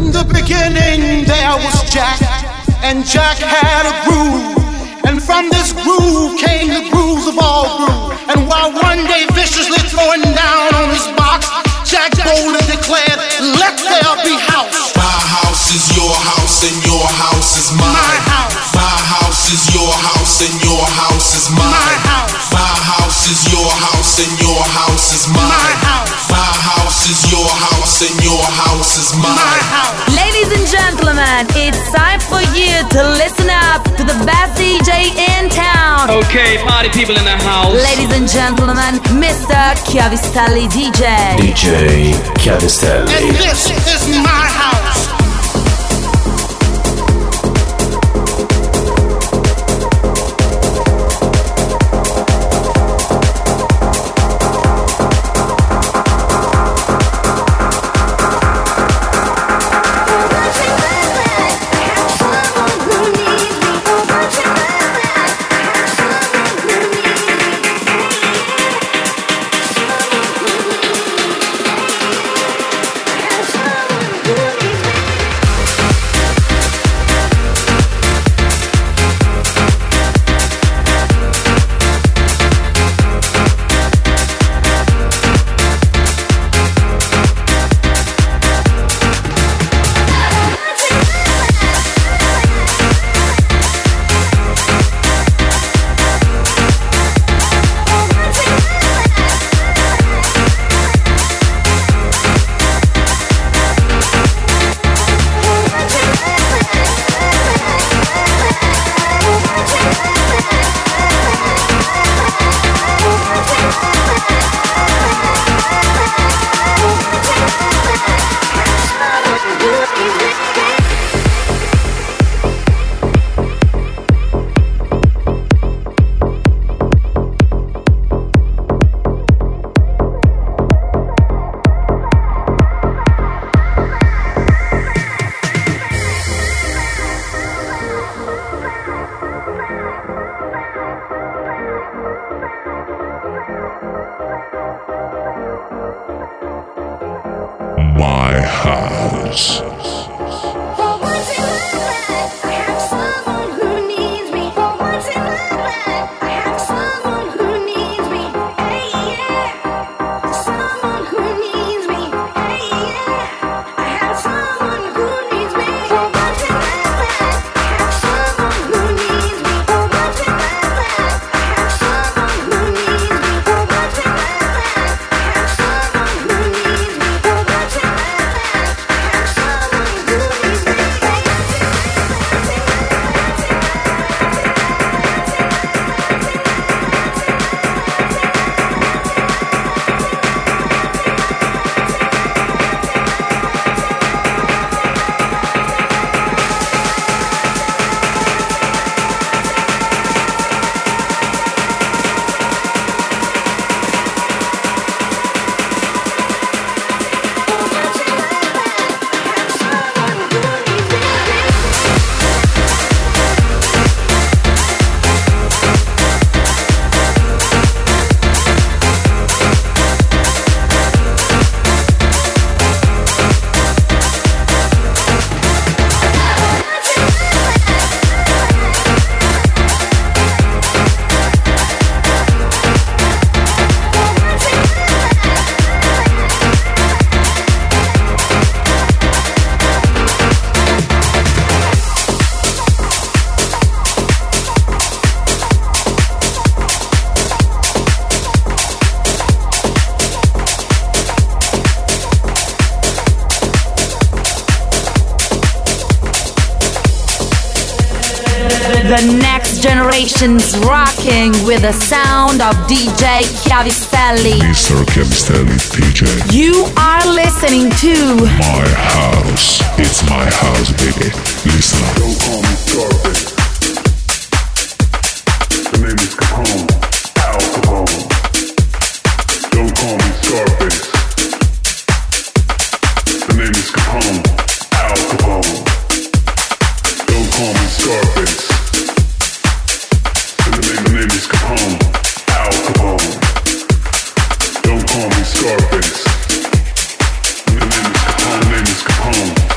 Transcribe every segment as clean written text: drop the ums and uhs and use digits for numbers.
In the beginning there was Jack, and Jack had a groove, and from this groove came the grooves of all grooves. And while one day viciously throwing down on his box, Jack boldly declared, "Let there be house." My house is your house and your house is mine. My house. My house is your house and your house is mine. My house. My house is your house and your house is mine. My house. My house is your house and your house is mine. My house. Ladies and gentlemen, it's time for you to listen up to the best DJ in town. Okay, party people in the house. Ladies and gentlemen, Mr. Chiavistelli DJ. DJ Chiavistelli. And this is my house. My house. The next generation's rocking with the sound of DJ Chiavistelli. Mr. Chiavistelli DJ. You are listening to My house. It's my house, baby. Listen up. Don't call me Scarface. The name is Capone. Al Capone. Don't call me Scarface. The name is Capone. Al Capone. Don't call me Scarface. The name is Capone. Al Capone. Don't call me Scarface. The name is Capone.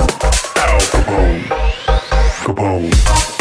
Al Capone. Capone.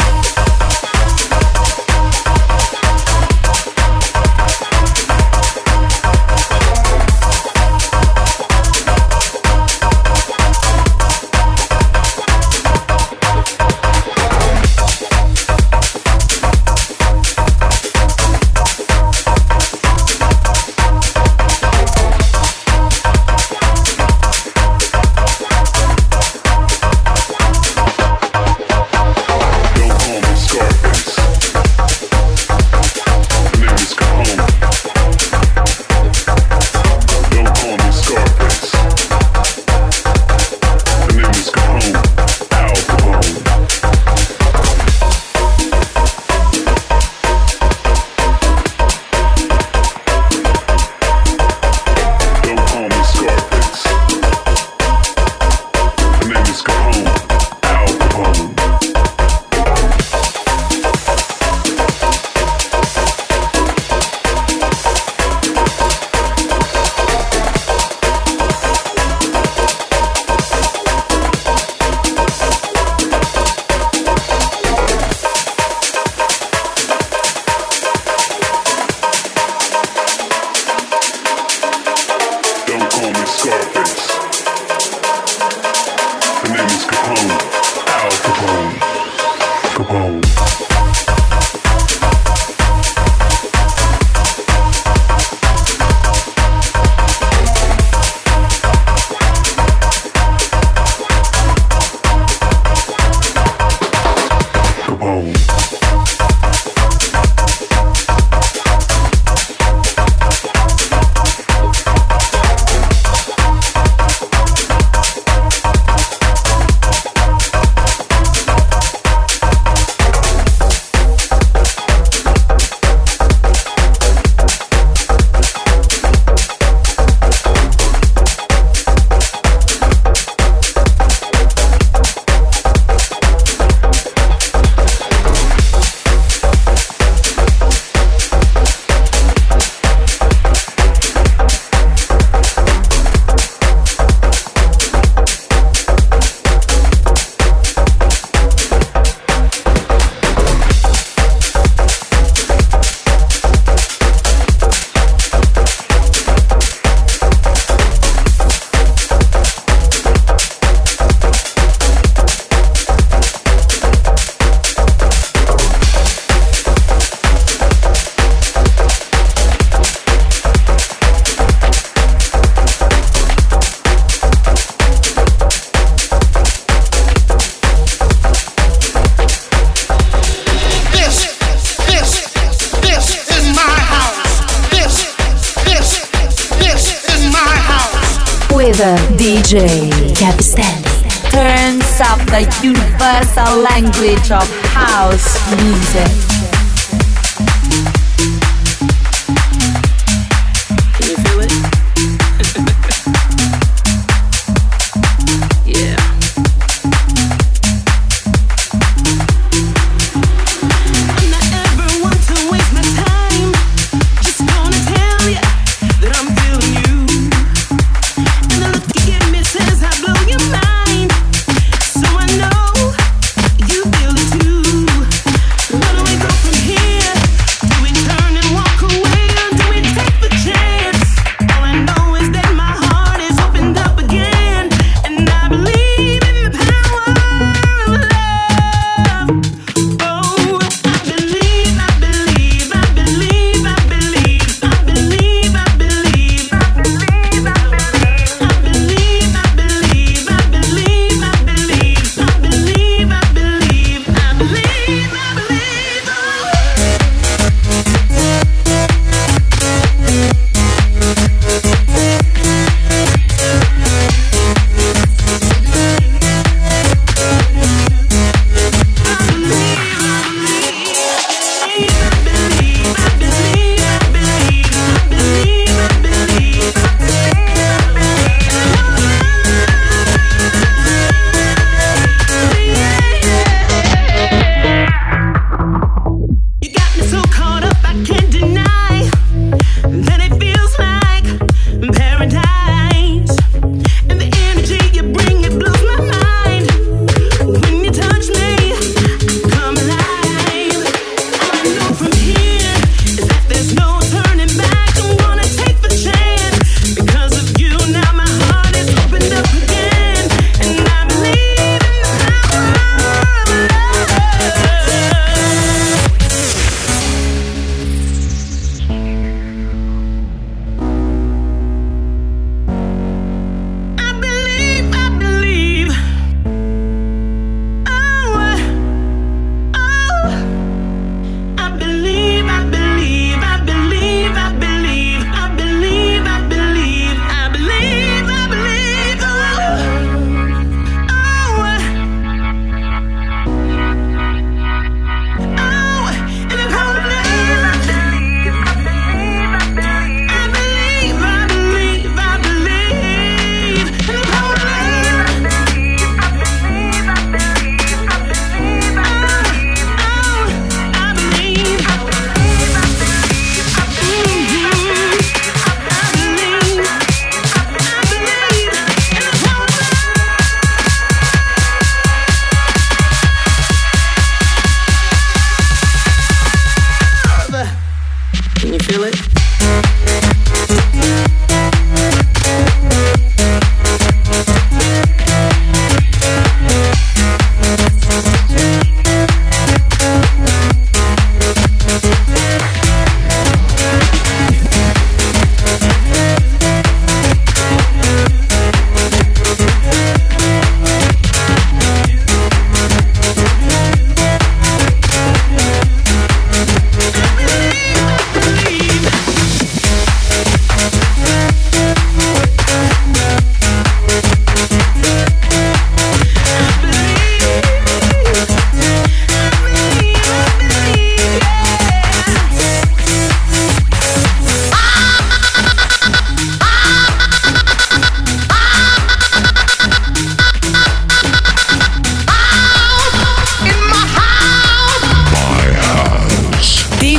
DJ Chiavistelli turns up the universal language of house music. Run away, go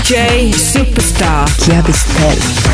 DJ Superstar Chiavistelli.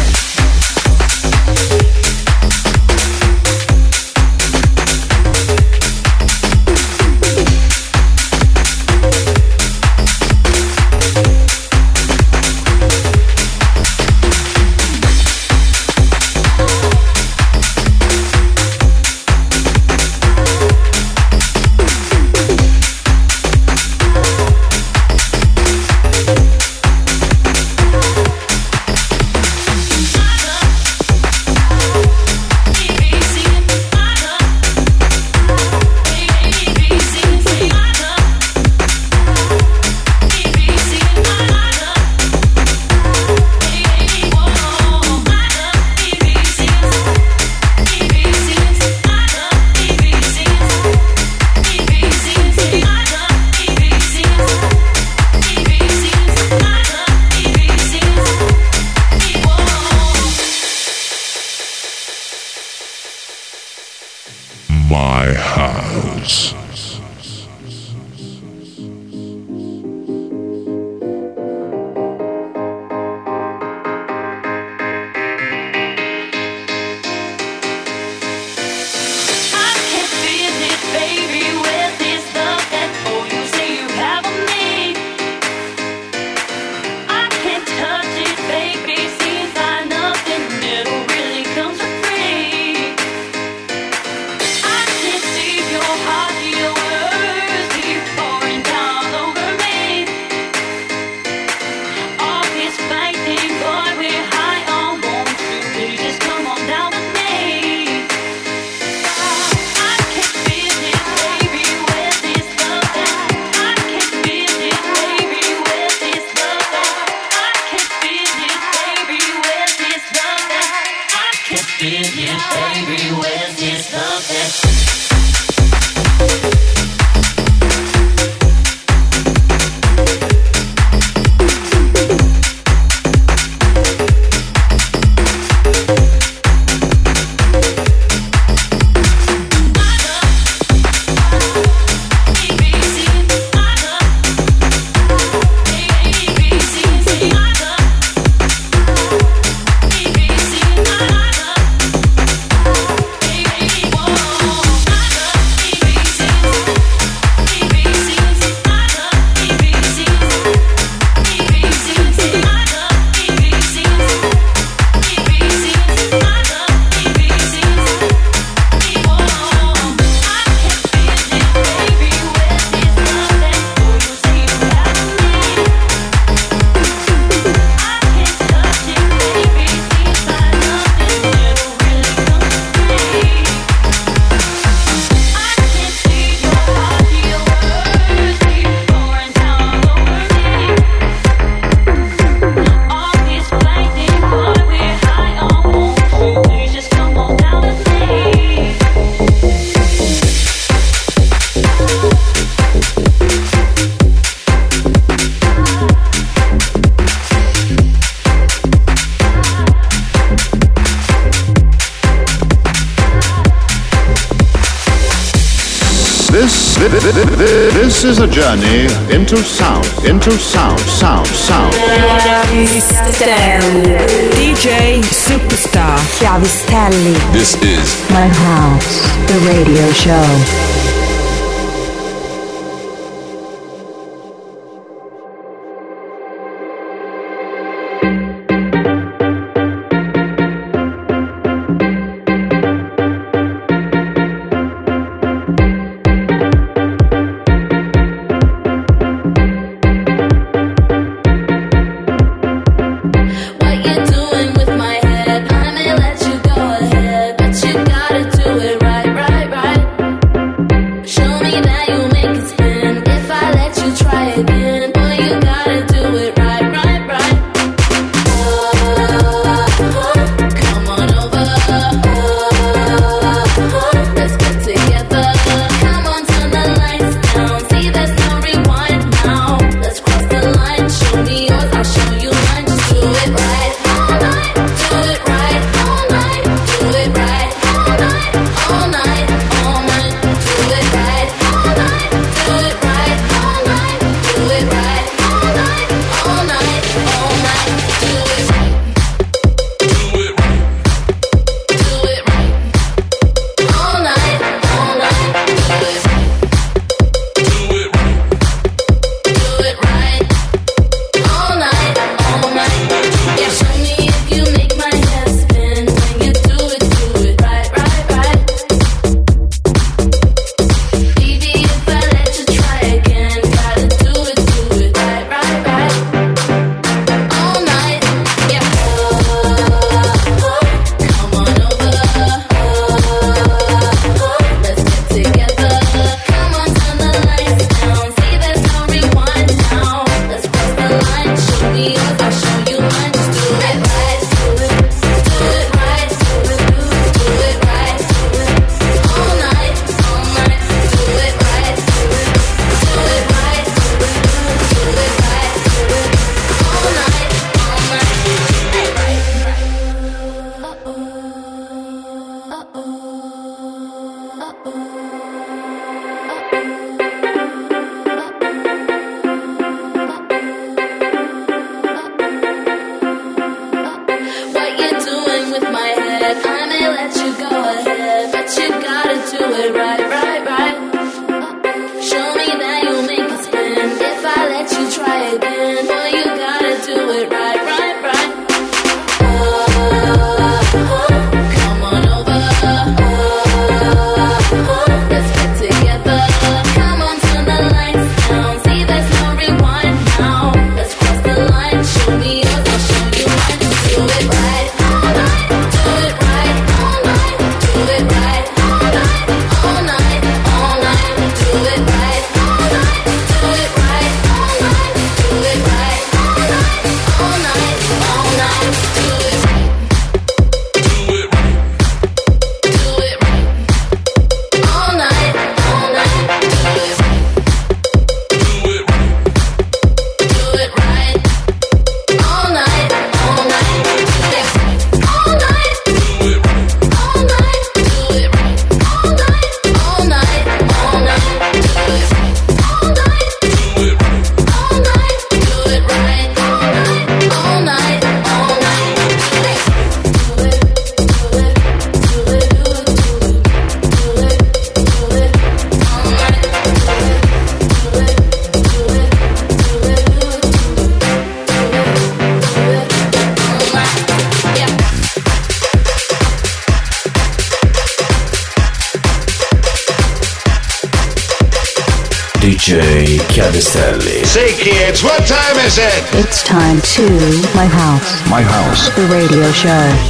My house. This is a journey into sound. DJ Superstar Chiavistelli. This is My House, the radio show. Let you go ahead, but you gotta do it right, right, right. DJ Chiavestelli. Say kids, what time is it? It's time to My House. My House. The radio show.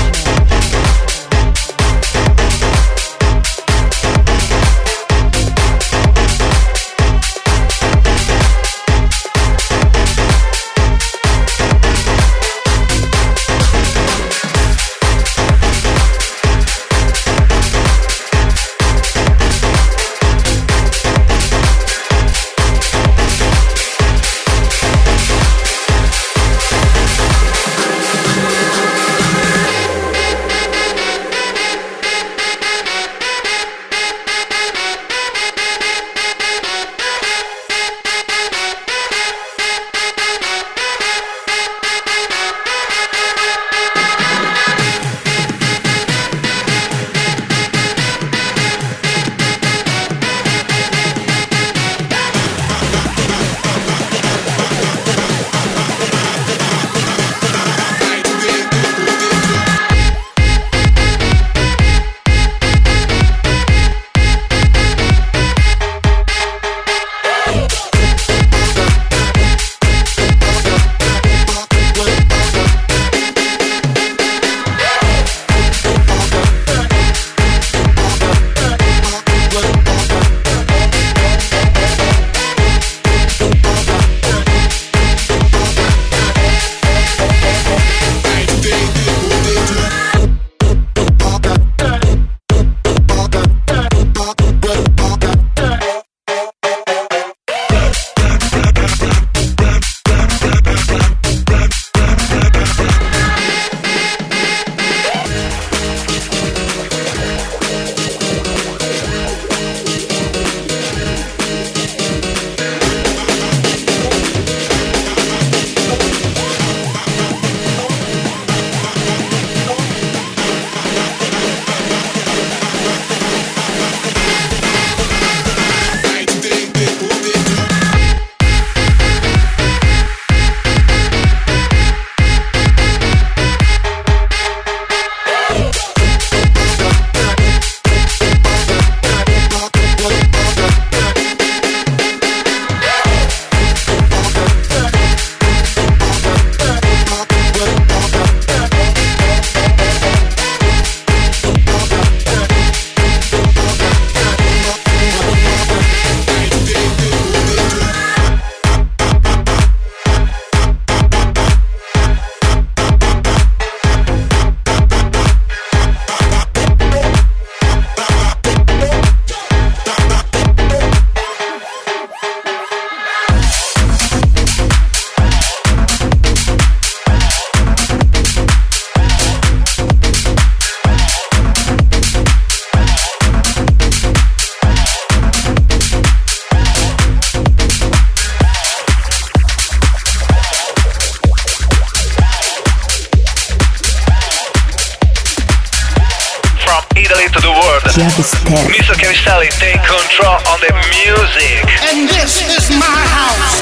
Chiavestelli. Mr. Chiavestelli, take control on the music. And this is my house.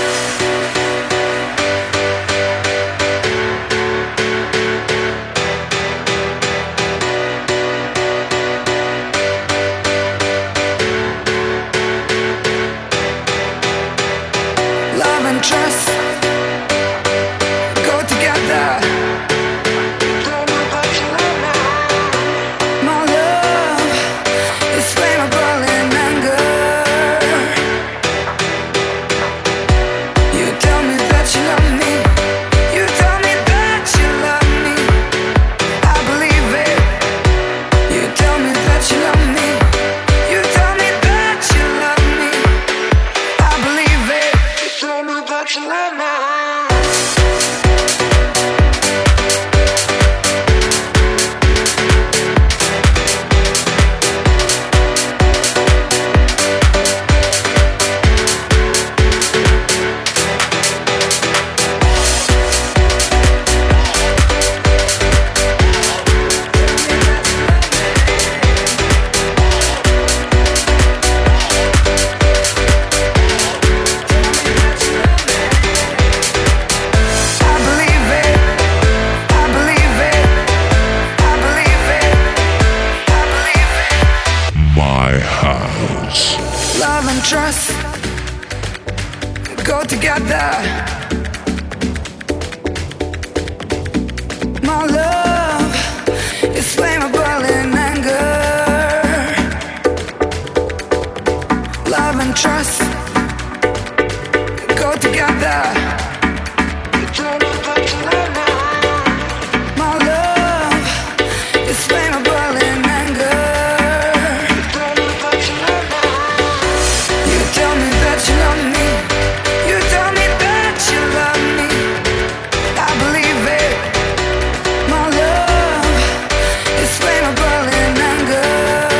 Love and trust go together. My love is flammable in anger. Love and trust go together. My love is flammable in anger. Love and trust go together. My love is flammable in anger. You tell me that you love me. You tell me that you love me. I believe it. My love is flammable in anger.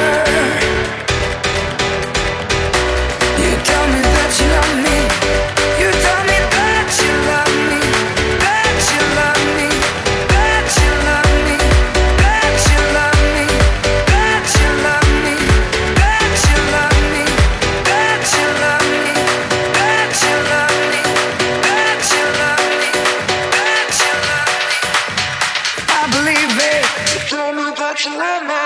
You tell me that you love me. You tell me that you love me. That you love me. That you love me. That you love me. That you love me. That you love me. That you love me. That you love me. That you love me. That you love me. I believe it. You tell me that you love me.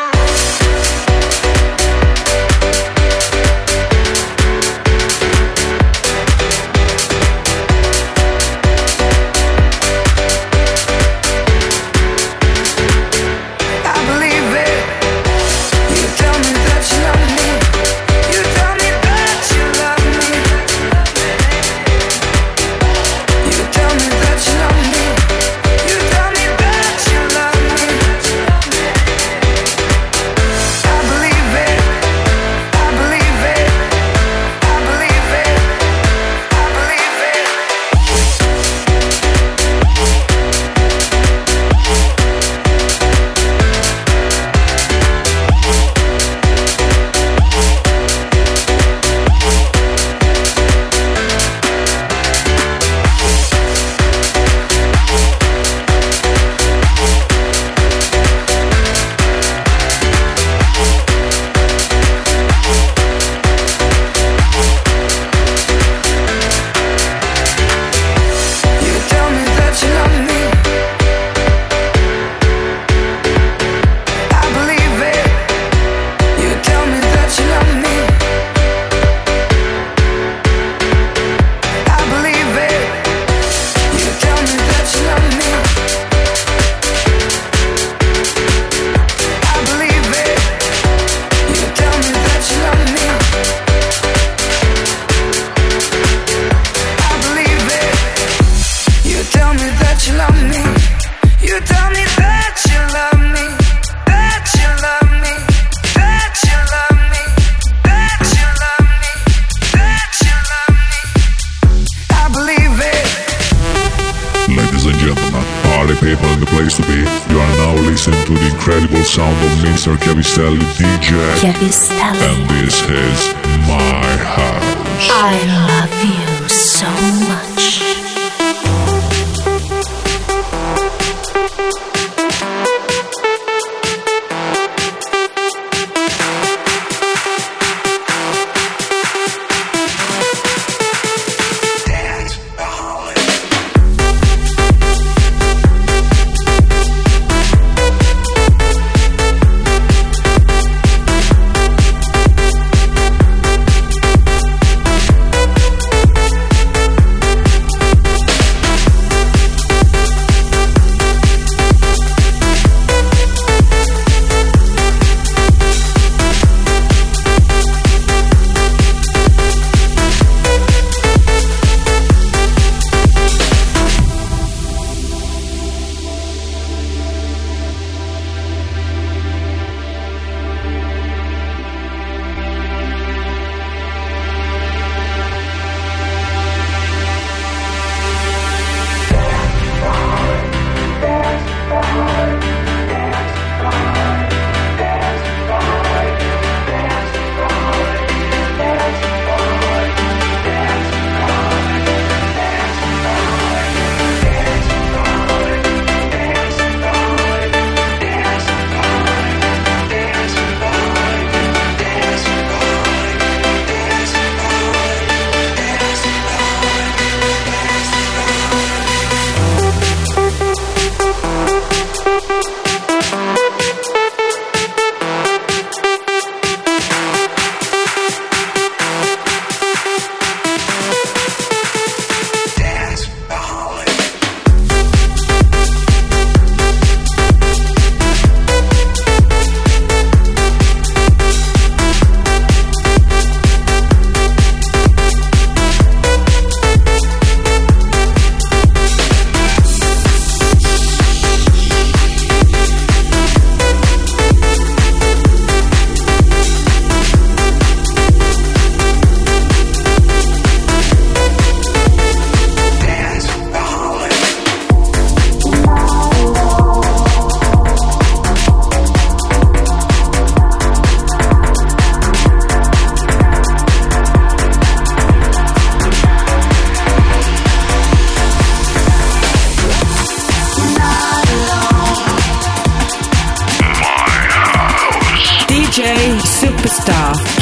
I believe it. You tell me that you love me. You tell me that you love me. You tell me that you love me. You tell me that you love me. I believe it. I believe it. I believe it. I believe it. You tell me that you love me. I believe it. You tell me that you love me. I believe it. You tell me that you love me. I believe it. You tell me that you love me. I believe it. You tell me that you love me. You tell me that you love me. That you love me. That you love me. That you love me. That you love me. I believe it. Ladies and gentlemen, party people in the place to be. You are now listening to the incredible sound of Mr. Chiavistelli DJ. Chiavistelli. And this is my house. I love you so much.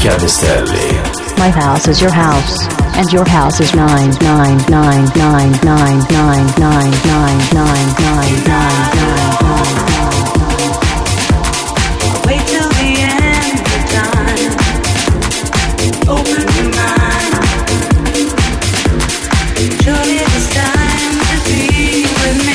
Chiavistelli. My house is your house, and your house is 99999999999. Wait till the end of time. Open your mind. Surely it's time to be with me.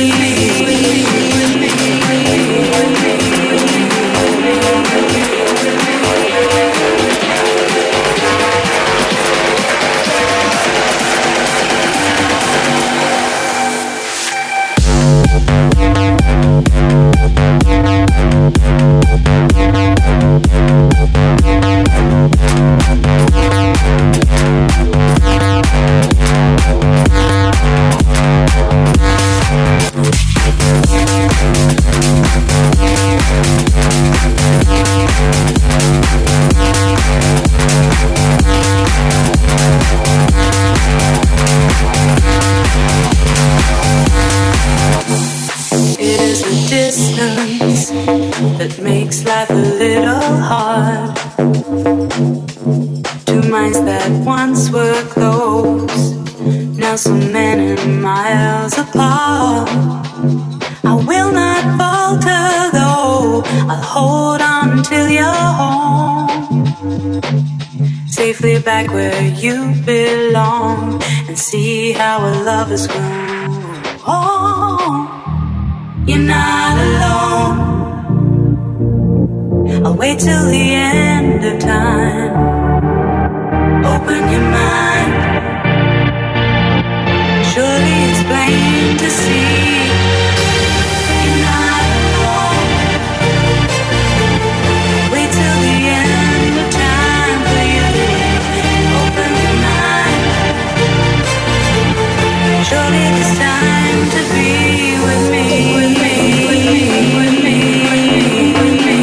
That makes life a little hard. Two minds that once were close, now so many miles apart. I will not falter though, I'll hold on till you're home, safely back where you belong, and see how our love has grown. Oh, you're not alone. I'll wait till the end of time. Open your mind. Surely it's plain to see you're not alone. Wait till the end of time for you. Open your mind. Surely it's time to be with me, with me, with me, with me, with me, with me.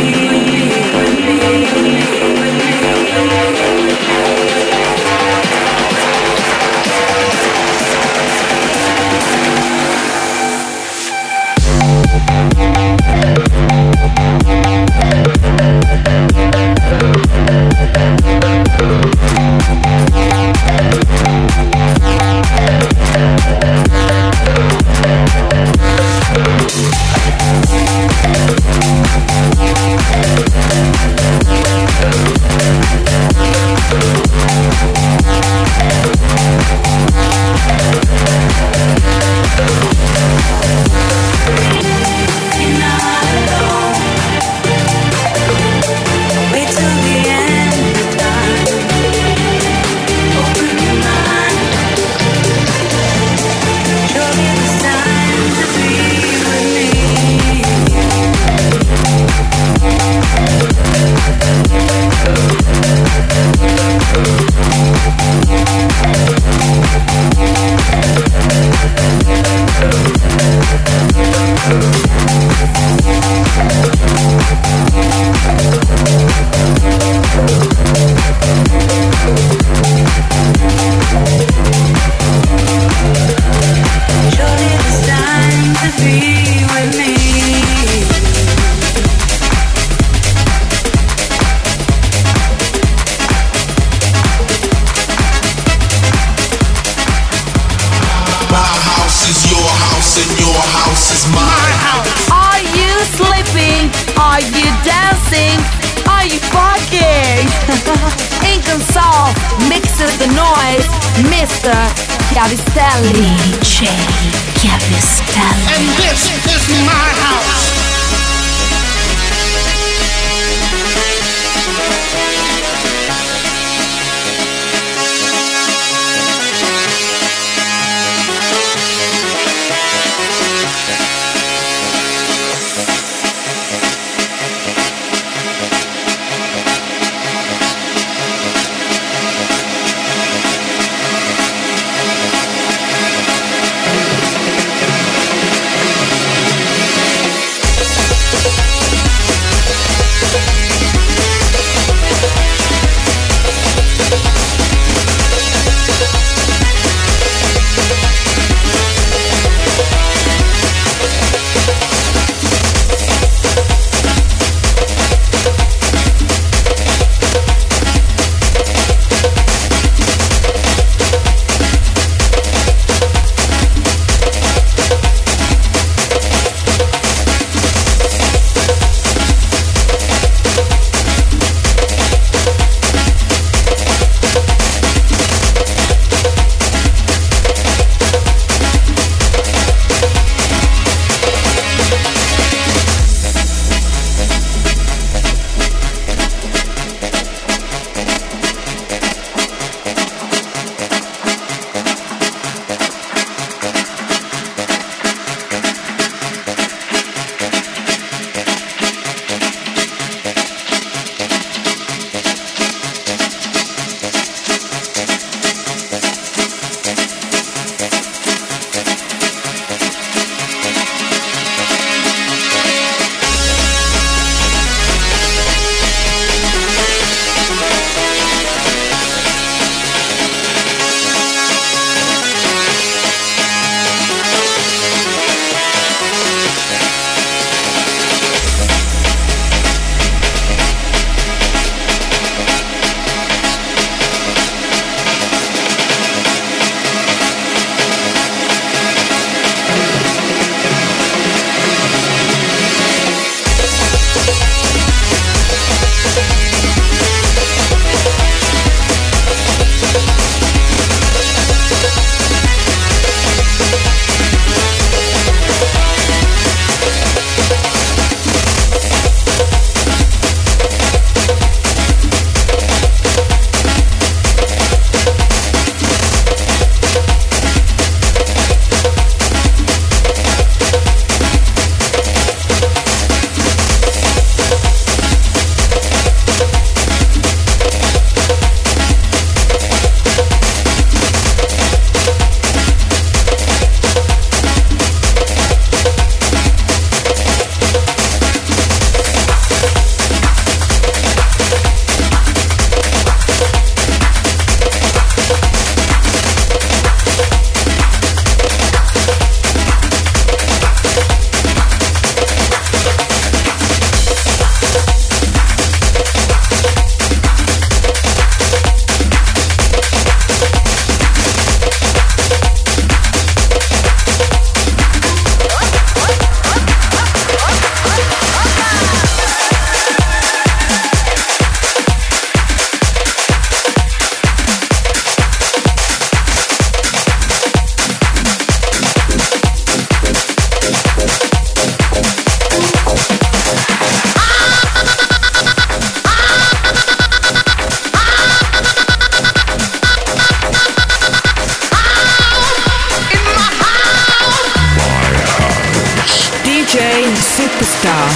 Mr. Chiavistelli. DJ Chiavistelli. And this is my house.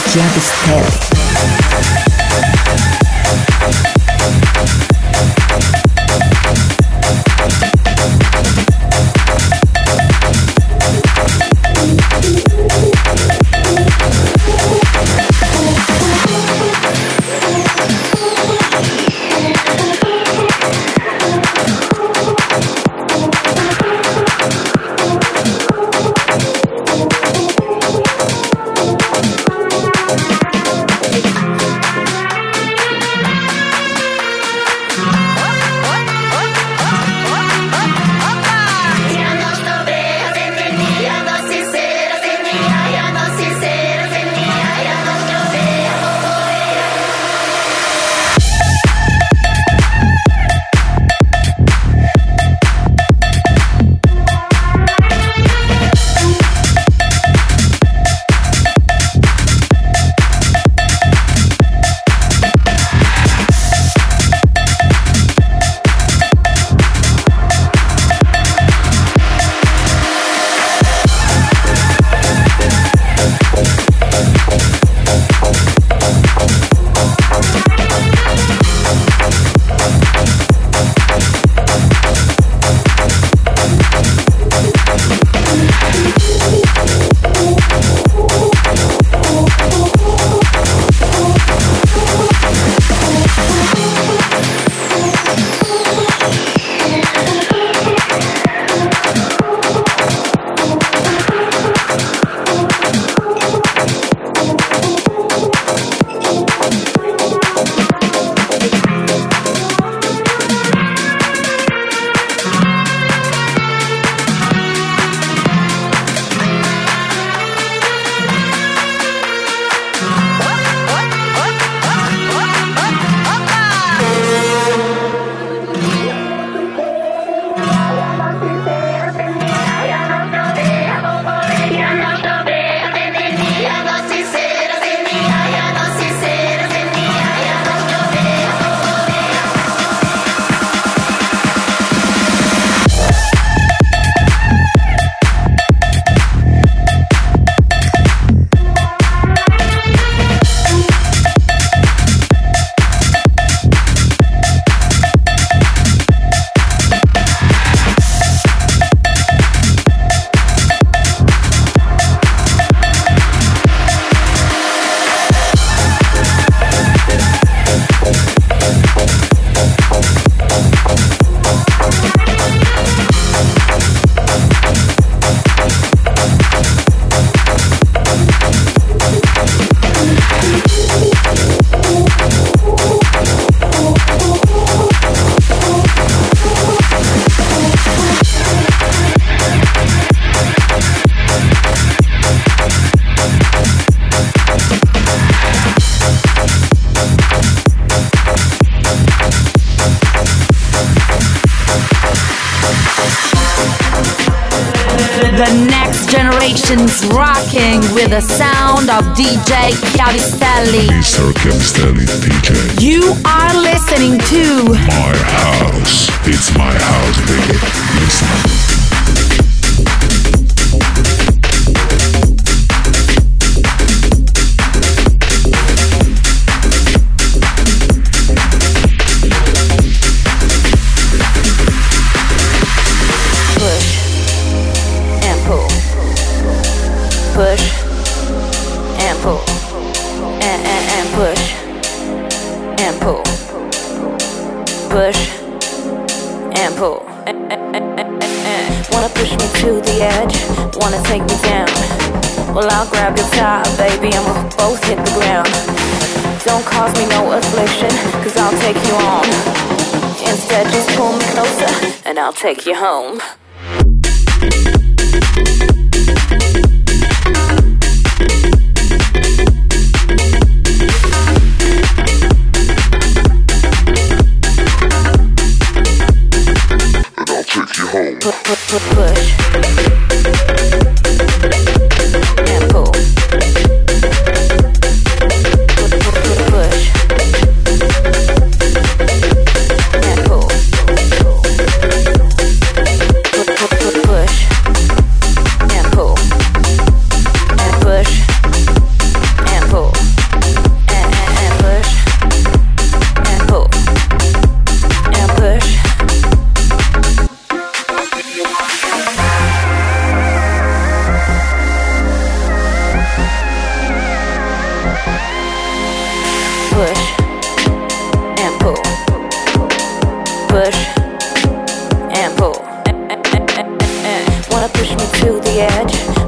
Chiavistelli. The next generation's rocking with the sound of DJ Chiavistelli. Mr. Chiavistelli DJ. You are listening to My House. It's my house, baby. Listen. Push and pull and push and pull, push and pull. Wanna push me to the edge, wanna take me down. Well, I'll grab your tie, baby, and we'll both hit the ground. Don't cause me no affliction, cause I'll take you on. Instead, just pull me closer and I'll take you home. Push and pull. Push and pull. Push and pull. And push and pull.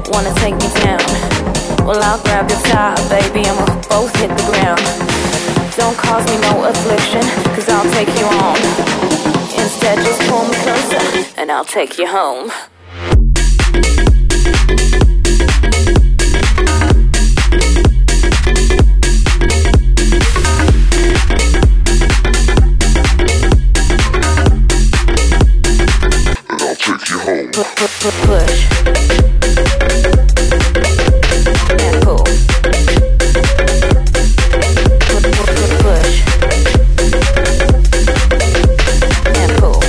wanna take me down. Well, I'll grab your tie, baby, and we'll both hit the ground. Don't cause me no affliction, cause I'll take you on. Instead, just pull me closer, and I'll take you home. Push and pull. Push and pull.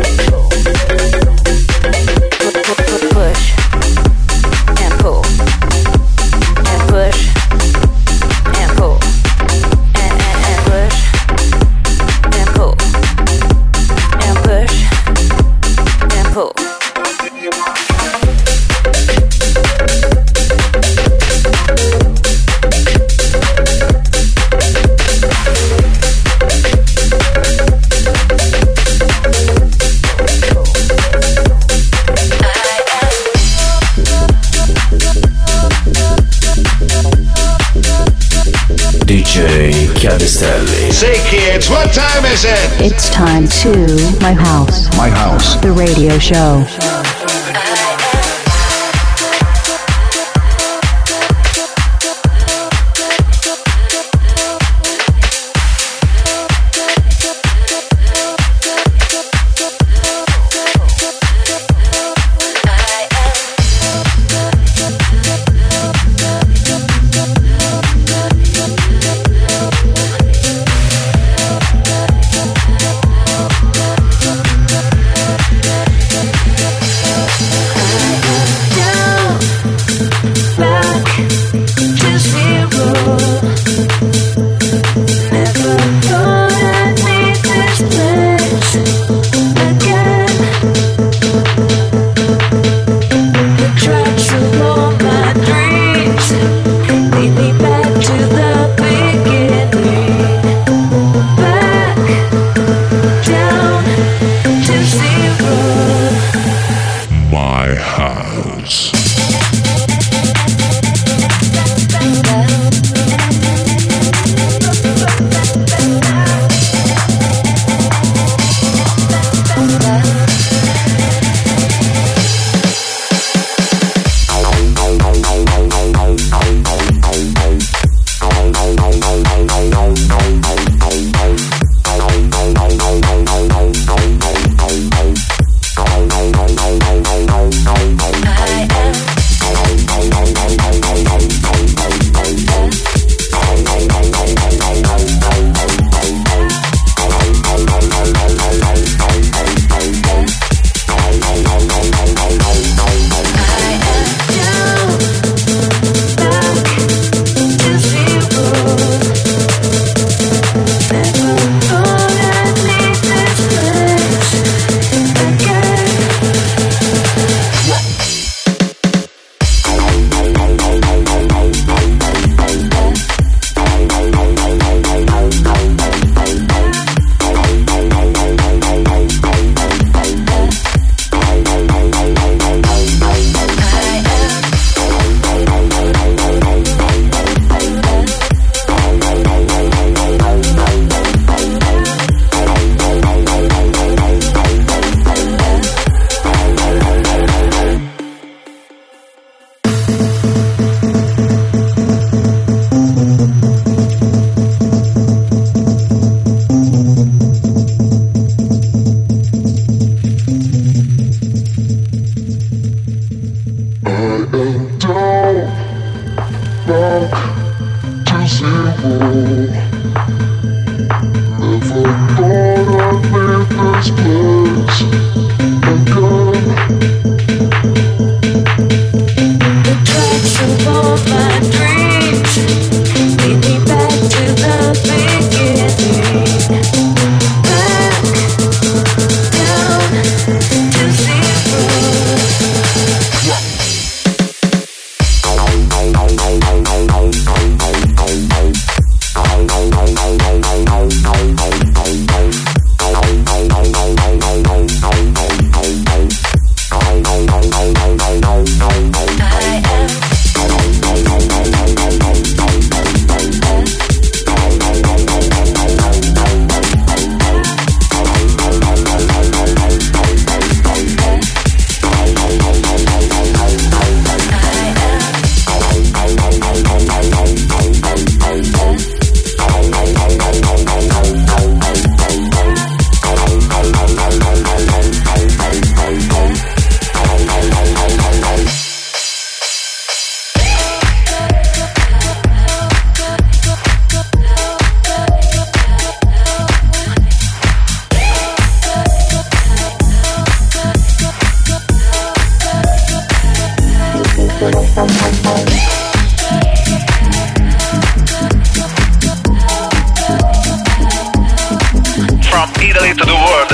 Push and pull. And push and pull. And push and pull. And push and pull. DJ Chiavistelli. Say kids, what time is it? It's time to My House. My House. The radio show.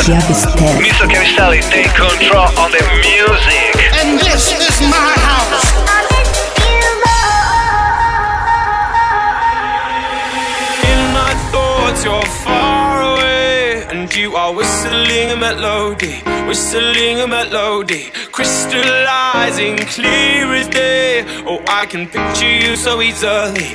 Chiavistelli. Mr. Chiavistelli, take control on the music. And this is my house. In my thoughts, you're far away, and you are whistling a melody, crystallizing clear as day. Oh, I can picture you so easily,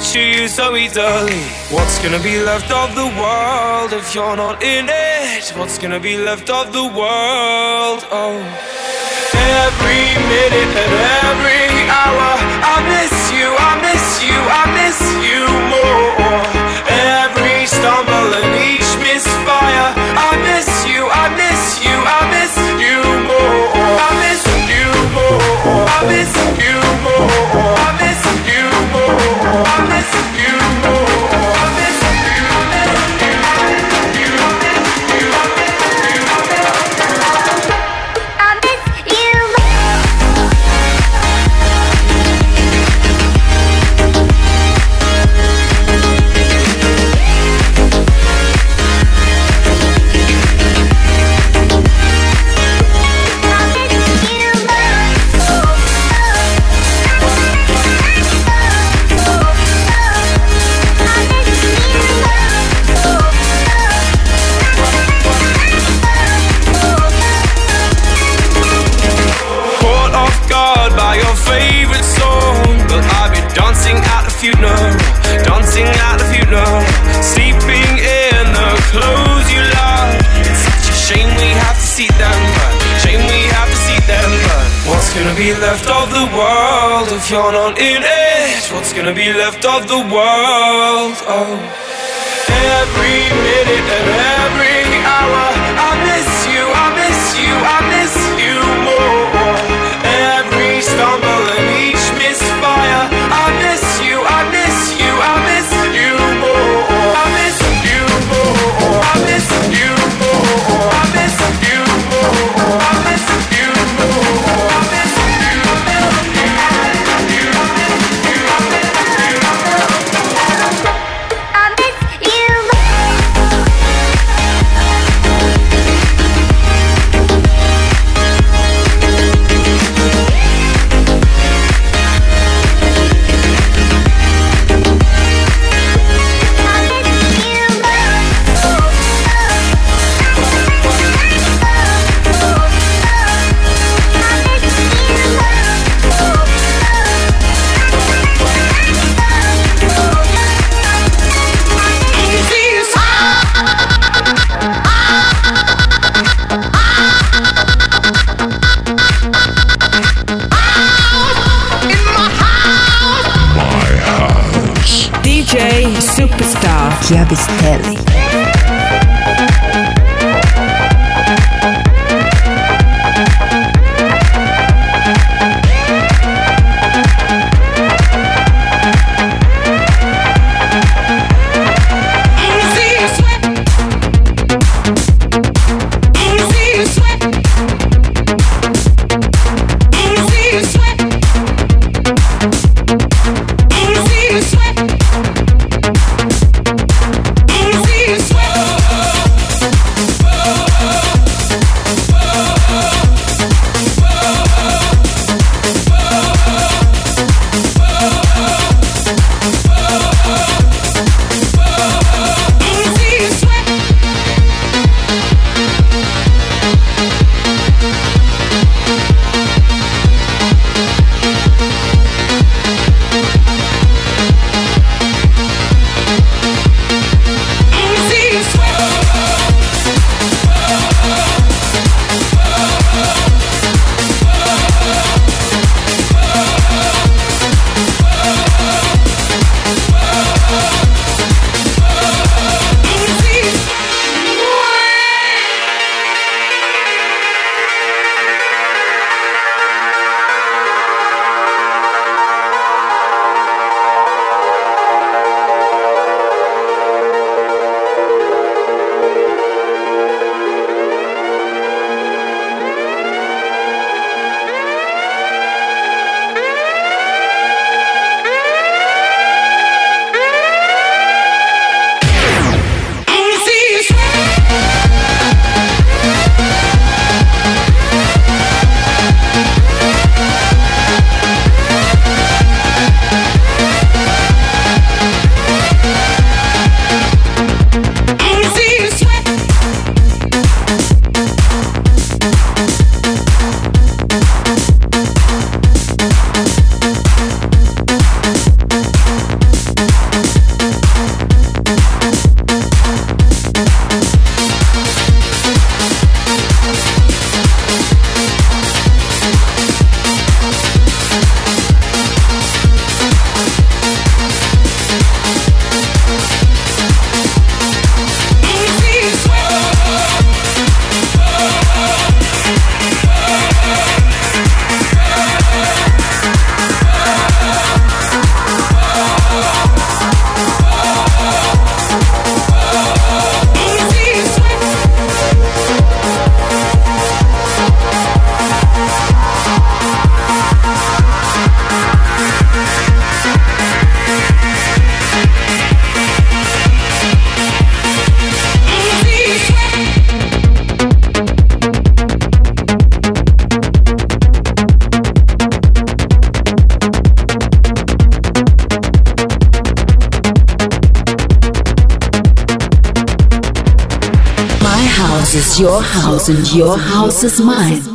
What's gonna be left of the world if you're not in it? What's gonna be left of the world? Oh, every minute and every hour, I miss you, I miss you, I miss you more. Every stumble and each misfire, I miss you, I miss you, I miss you more. I miss you more. I miss you more. I miss you more. I miss you more. I miss you funeral, sleeping in the clothes you love. It's such a shame we have to see them, but what's gonna be left of the world if you're not in it? What's gonna be left of the world? Oh, every minute and every hour, I miss you, I miss you, I miss you more. Every stumble and each misfire, I miss you, I miss you, I miss you more. I miss you more. I miss you more. I miss you more. I miss you more. I miss Superstar Chiavistelli. Easy house is your house and your house is mine.